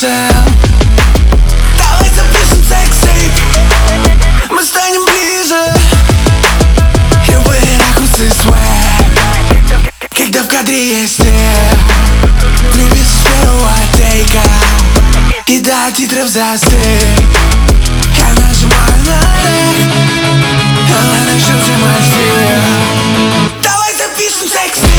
слышал. Давай запишем секс-тейп, мы станем ближе. Любые ракурсы свэк, когда в кадре есть ты. Влюбиться с первого тейка и до титров застыть. Я нажимаю на рек, она начнет снимать стиль. Давай запишем секс.